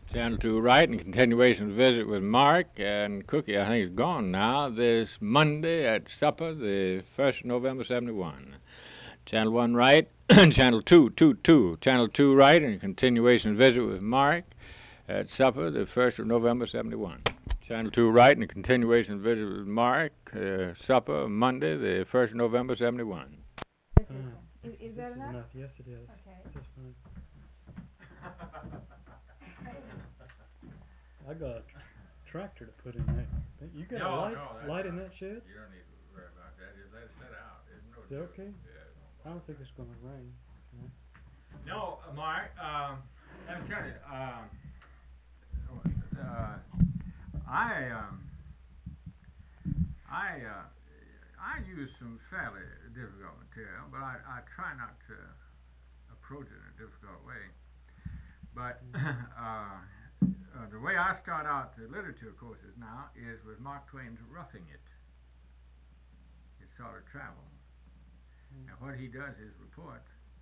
Channel 2 right, and continuation visit with Mark and Cookie. I think it's gone now. This Monday at supper, the 1st of November, 71. Channel 1 right, Channel 2. Channel 2 right, and continuation visit with Mark at supper, the 1st of November, 71. Channel 2 right, and continuation visit with Mark, supper, Monday, the 1st of November, 71. Is that enough? Yes, it is. Okay. Just fine. I got a tractor to put in there. You got a light in that shed? You don't need to worry about that. Just let it sit out. There's no. Is that okay? Yeah, I don't think it's going to rain. No, Mark. Let me tell you. I use some fairly difficult material, but I try not to approach it in a difficult way. But the way I start out the literature courses now is with Mark Twain's Roughing It. It's sort of travel. And what he does is report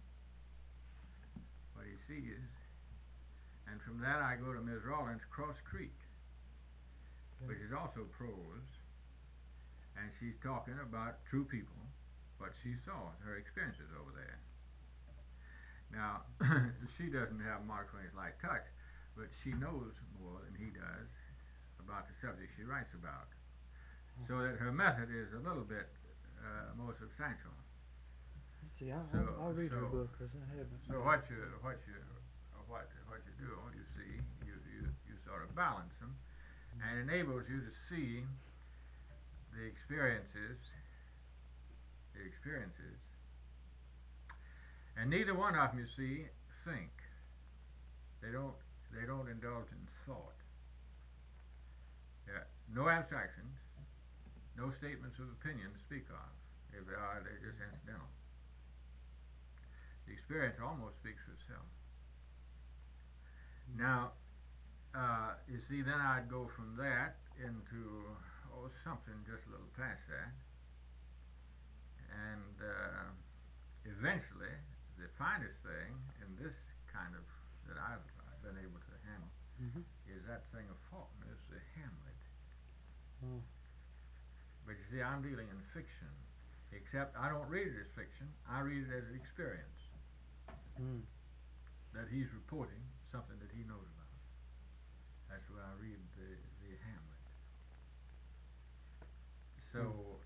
what he sees. And from that I go to Ms. Rawlins' Cross Creek, which is also prose. And she's talking about true people, what she saw, her experiences over there. Now, she doesn't have Mark Twain's light touch, but she knows more than he does about the subject she writes about. So that her method is a little bit more substantial. See, I'll read her book because I haven't. So what you do, you see, you sort of balance them, and it enables you to see the experiences, and neither one of them, you see, think. They don't indulge in thought. Yeah, no abstractions, no statements of opinion to speak of. If they are, they're just incidental. The experience almost speaks for itself. Now, you see, then I'd go from that into something just a little past that, and eventually the finest thing in this kind of that I've been able to handle is that thing of Faulkner's, the Hamlet. But you see, I'm dealing in fiction, except I don't read it as fiction. I read it as an experience that he's reporting something that he knows about. That's where I read the Hamlet. So,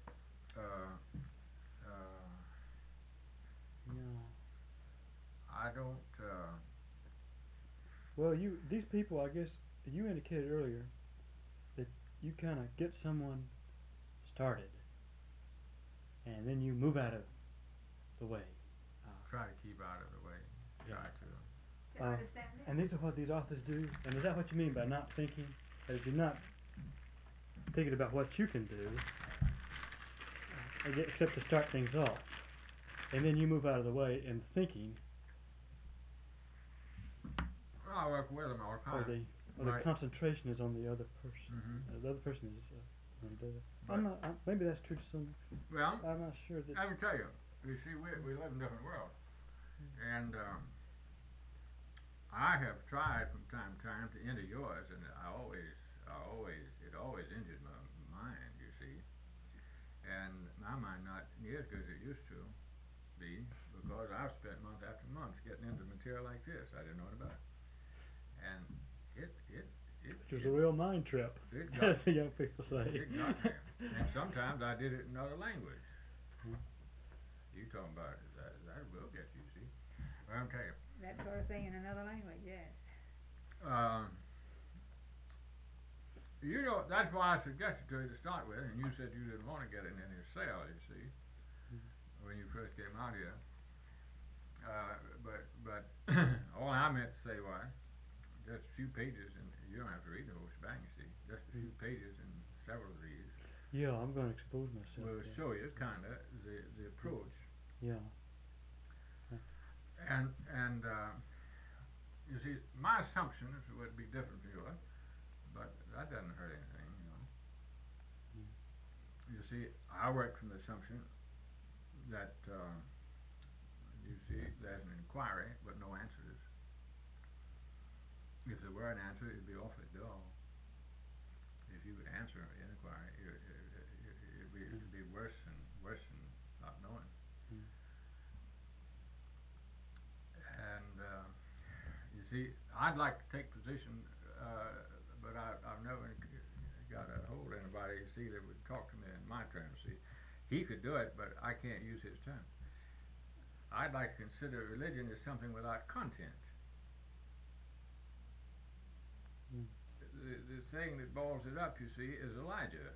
I don't. Well, these people, I guess, you indicated earlier that you kind of get someone started, and then you move out of the way. Try to keep out of the way. Try to. And these are what these authors do. And is that what you mean by not thinking? That you're not thinking about what you can do, except to start things off, and then you move out of the way and thinking. Well, I work with them all the time. Or the concentration is on the other person. The other person is. Maybe that's true to some. Well, I'm not sure that. I can tell you. You see, we live in different worlds, and I have tried from time to time to enter yours, and it always injured my mind. You see, and my mind not near as good as it used to be, because I've spent month after month getting into material like this. I didn't know what about it, and it was a real mind trip. It got as the young people say. It got me, and sometimes I did it in another language. You talking about that will get you, see. Well, I'm telling you. That sort of thing in another language, yes. You know, that's why I suggested to you to start with, and you said you didn't want to get it in your cell, you see, when you first came out here. But all I meant to say was, just a few pages, and you don't have to read the whole shebang, you see. Just a few pages in several of these. Yeah, I'm going to expose myself. Will show you kind of the approach. Yeah. And you see, my assumption would be different from yours, but that doesn't hurt anything, you know. You see, I work from the assumption that you see, there's an inquiry but no answers. If there were an answer, it'd be awfully dull. If you would answer an inquiry, it'd be worse than not knowing. And you see, I'd like to take position, but I've never got a hold of anybody, you see, that would talk to me in my terms. See, he could do it, but I can't use his terms. I'd like to consider religion as something without content. The thing that balls it up, you see, is Elijah.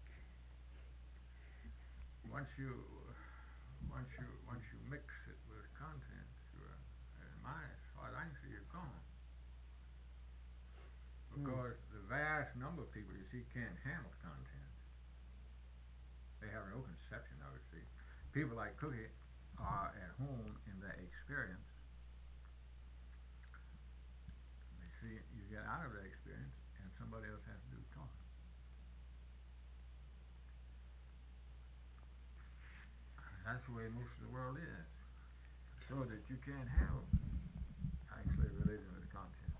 Once you mix it with content, as far as I can see, you're gone. Because the vast number of people, you see, can't handle content. They have no conception of it. See, people like Cookie are at home in their experience. You see, you get out of that experience, and somebody else has to do the talking. That's the way most of the world is. So that you can't have actually religion with content.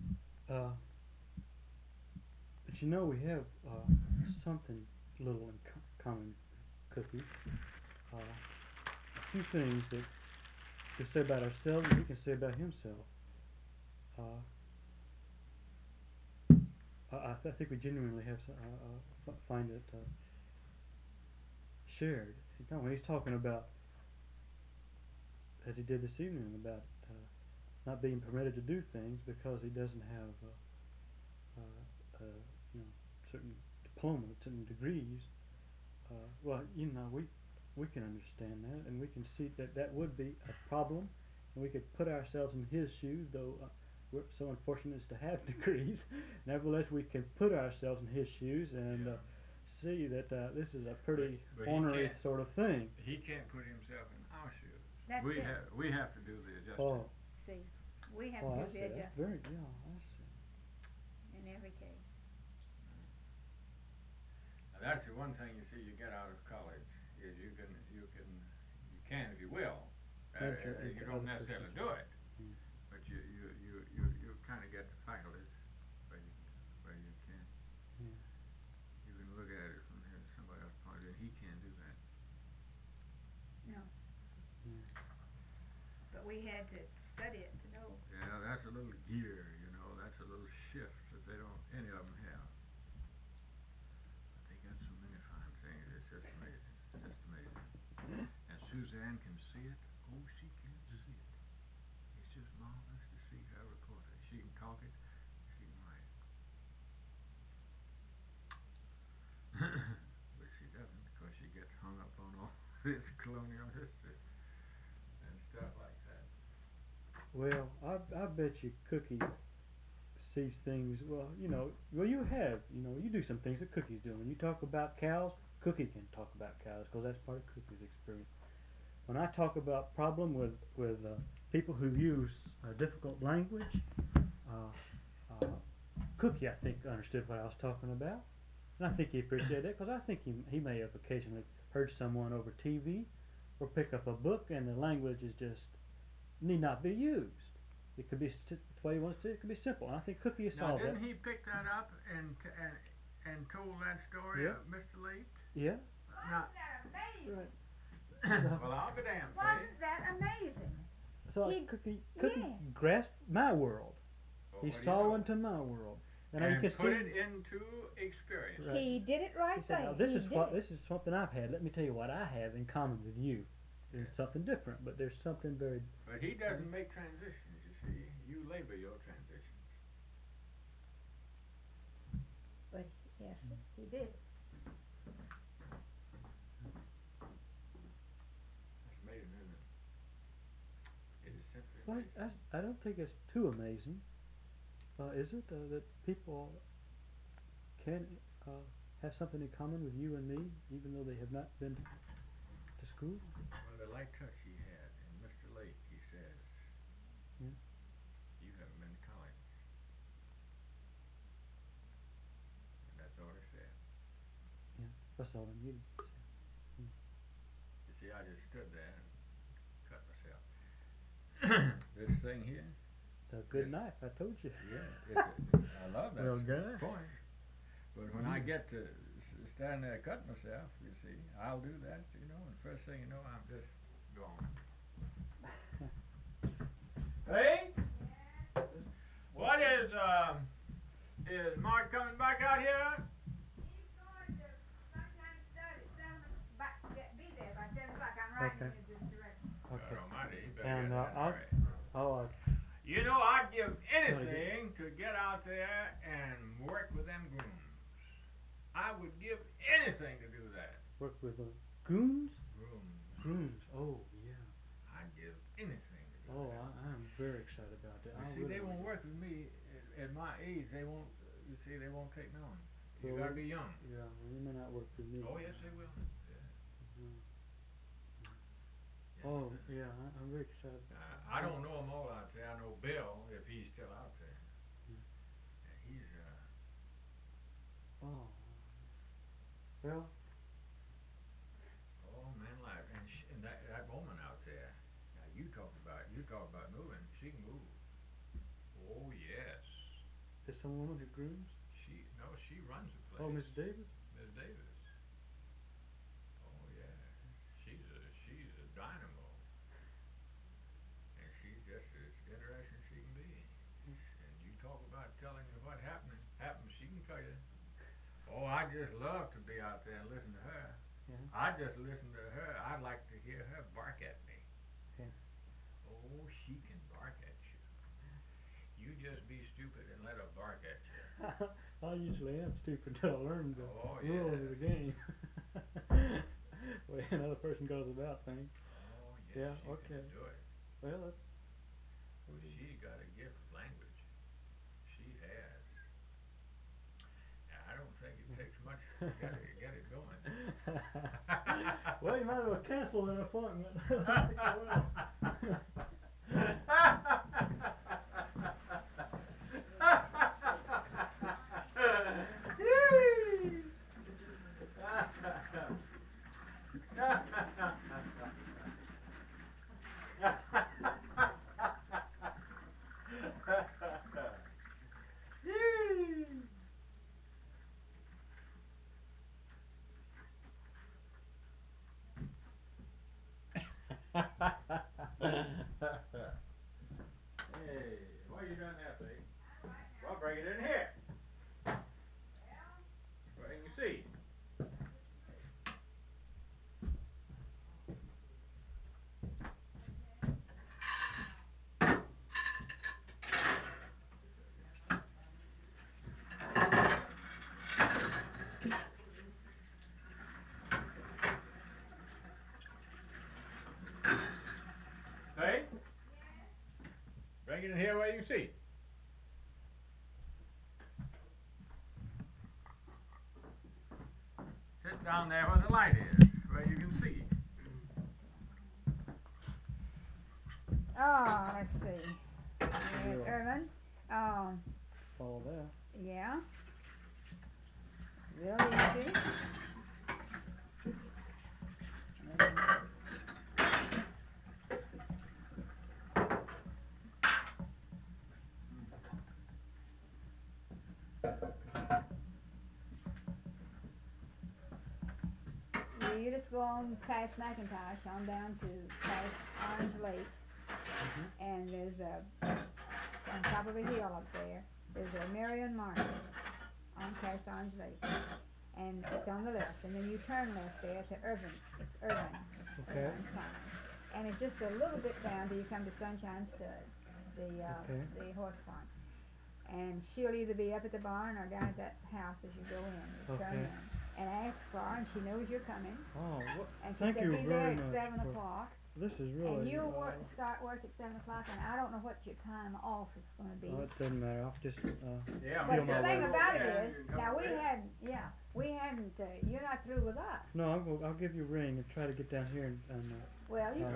But you know, we have something little in common, Cookie. A few things that we say about ourselves and he can say about himself. I think we genuinely have find it shared. When he's talking about, as he did this evening, about not being permitted to do things because he doesn't have certain diplomas, certain degrees. Well, we can understand that, and we can see that would be a problem, and we could put ourselves in his shoes, though we're so unfortunate as to have degrees. Nevertheless, we can put ourselves in his shoes and see that this is a pretty ornery sort of thing. He can't put himself in our shoes. That's we it. We have to do the adjustment. See, we have to do the adjustment. I see. In every case. Now that's the one thing you see you get out of college is you can if you will. You don't necessarily do it, but you kind of get the faculties where you can. You can look at it from somebody else's point of view. He can't do that. No. But we had to study it to know. Yeah, that's a little gear, that's a little shift that any of them have. But they got so many fine things, it's just amazing. And Suzanne can see it. Oh, she can see it. It's just marvelous to see her report it. She can talk it, she can write it. But she doesn't, because she gets hung up on all this colonial history and stuff like that. Well, I bet you Cookie sees things. Well, you do some things that Cookie's doing. When you talk about cows, Cookie can talk about cows because that's part of Cookie's experience. When I talk about problem with people who use difficult language, Cookie I think understood what I was talking about, and I think he appreciated it because I think he may have occasionally heard someone over TV or pick up a book and the language is just need not be used. It could be the way he wants to. It could be simple. And I think Cookie has solved that. Now, didn't he pick that up and told that story of Mr. Lake? Yeah. Wasn't that amazing? Right. Well, I'll be damned. Wasn't that amazing? So Cookie grasped my world. Well, he saw into my world. And put it into experience. Right. He did it right there. This is something I've had. Let me tell you what I have in common with you. It's something different, but there's something very. But he doesn't make transitions, you see. You labor your transitions. But yes, he did. That's amazing, isn't it? It is simply amazing. Well, I don't think it's too amazing, is it? That people can have something in common with you and me, even though they have not been to school. Well, the light touch he had, and Mr. Lake, he says, you haven't been to college. And that's all he said. Yeah, that's all I needed to say. You see, I just stood there and cut myself. This thing here, It's a good knife, I told you. Yeah, I love that Well, gosh. point. But when I get to stand there cut myself, you see, I'll do that, and first thing you know, I'm just gone. Hey? What is Mark coming back out here? He's going to Sunshine Stud at 7 be there by 7 o'clock. I'm riding Okay. in this direction. Okay. God almighty, you better And get that right. I'll I'd give anything to get out there and work with them grooms. I would give anything to do that. work with goons? Grooms. Oh, yeah. I'd give anything to do Oh, that. I'm very excited about that. You see, they won't work with me at my age. They won't. You see, they won't take me on. You Well, gotta be young. Yeah, well, you may not work with me. Oh yes, they will. Yeah. Mm. Yes, Oh, they will. yeah, I'm very excited. I don't know them all out there. I know Bill, if he's still out there. Mm. He's Oh. Well. Oh man, alive, and that woman out there. Now you talk about moving. She can move. Oh yes. Is some woman who grooms? She runs the place. Oh, Miss Davis? Miss Davis. Oh yeah. She's a dynamo. And she's just as interesting as she can be. And you talk about telling you what happens, she can tell you. Oh, I just love to be out there and listen to her. Yeah. I just listen to her. I'd like to hear her bark at me. Yeah. Oh, she can bark at you. You just be stupid and let her bark at you. I usually am stupid until I learn the rules of the game. Way another person goes about things. Oh, Yeah, yes, she okay. can do it. Well, She got a gift of language. She has. I don't think it takes much to get it going. well, you might as well cancel that appointment. I think I will. Hey, what you done there, Faye? Well, bring it in here. Where you can see. Faye? Bring it in here where you can see. Sit down there where the light is, where you can see. Oh, let's see. Yes, Irvin. Follow that. Yeah. Real easy. You just go on past McIntosh on down to past Orange Lake, and there's on top of a hill up there's a Marion Market on past Orange Lake, and it's on the left, and then you turn left there to Irvin. It's Irvin. Okay. Irvin Farm. And it's just a little bit down till you come to Sunshine Stud, the horse farm. And she'll either be up at the barn or down at that house as you go in. You turn in and ask for her, and she knows you're coming. Oh, and she thank said you be very there much. at 7 o'clock. This is really. And you start work at 7 o'clock, and I don't know what your time off is going to be. Oh, it doesn't matter. I'll just Yeah, feel but my the thing way. about it is, now we hadn't. You're not through with us. No, I'll give you a ring and try to get down here and well, you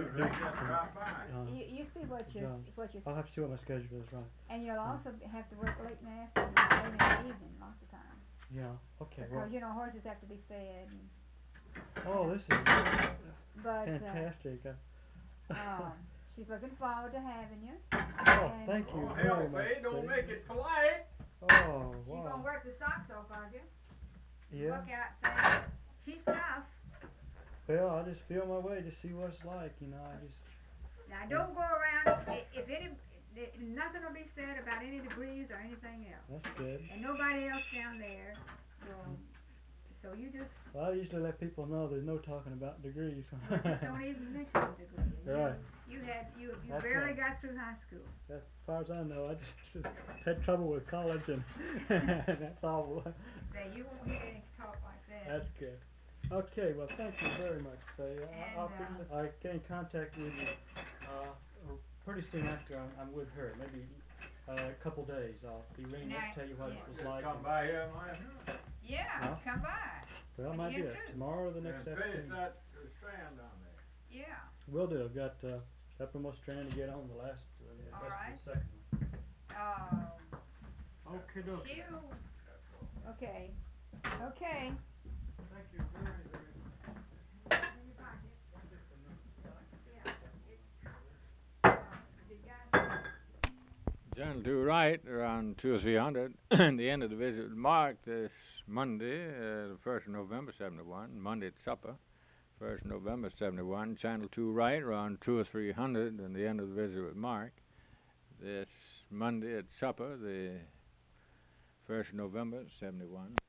see what you I'll have to see what my schedule is, right. And you'll also have to work late in the afternoon, late in the evening, lots of times. Yeah. Okay. Because horses have to be fed. And, oh, this is but fantastic. she's looking forward to having you. Oh, And thank you Oh, very hell, much. Faye, don't Faye. make it polite. Oh, She gonna wow. work the socks off of you. Yeah. Look out, Faye. She's tough. Well, I just feel my way to see what it's like, you know. I just. Now don't go around, if nothing will be said about any degrees or anything else. That's good. And nobody else down there will, so you just, Well, I usually let people know there's no talking about degrees. just don't even mention the degree. Right. You That's barely right. got through high school. As far as I know, I just had trouble with college and that's all. Say, you won't hear any talk like that. That's good. Okay, well, thank you very much, Faye. And, I get in contact with you pretty soon after I'm with her. Maybe a couple days. I'll be ringing up, tell you what it was Just like. come by here last night. Yeah, Huh? come by. Well, I when might you do get it through. tomorrow or the next And finish afternoon. that strand down there. Yeah. Will do. I've got uppermost strand to get on the last. All that's right. the second one. Okay, dokie. Phew. Okay. Okay. Thank you very, very much. Channel 2 right, around 2 or 300, the end of the visit with Mark this Monday, the 1st of November, 71, Monday at supper, 1st of November, 71, Channel 2 right, around 2 or 300, and the end of the visit with Mark, this Monday at supper, the 1st of November, 71.